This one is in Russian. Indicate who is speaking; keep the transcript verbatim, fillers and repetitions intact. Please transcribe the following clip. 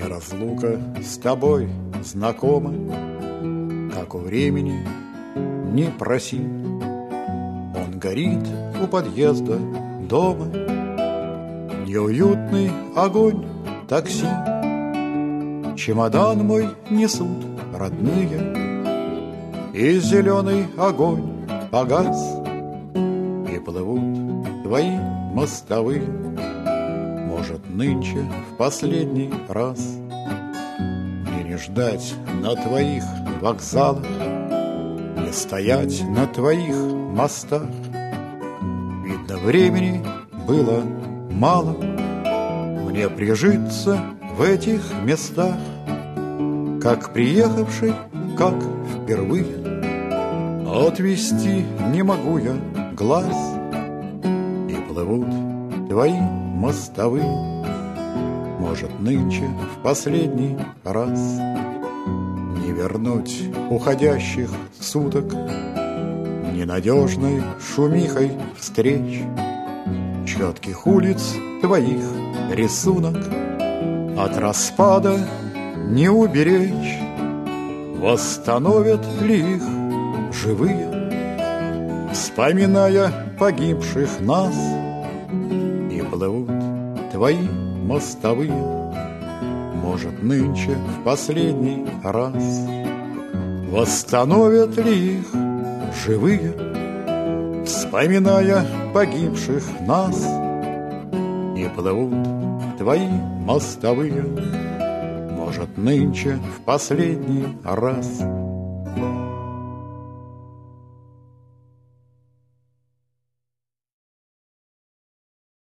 Speaker 1: разлука с тобой знакома, как у времени не проси. Он горит у подъезда дома, неуютный огонь такси. Чемодан мой несут родные, и зеленый огонь погас, и плывут твои мостовые. Может, нынче в последний раз мне не ждать на твоих вокзалах, не стоять на твоих мостах. Видно, времени было мало мне прижиться в этих местах, как приехавший, как впервые. Отвести не могу я глаз, и плывут твои мостовые. Может, нынче в последний раз не вернуть уходящих суток ненадежной шумихой встреч, четких улиц твоих рисунок от распада не уберечь. Восстановят ли их живые, вспоминая погибших нас, и плывут твои мостовые. Может, нынче в последний раз восстановят ли их живые, вспоминая погибших нас, и плывут твои мостовые. Может, нынче в последний раз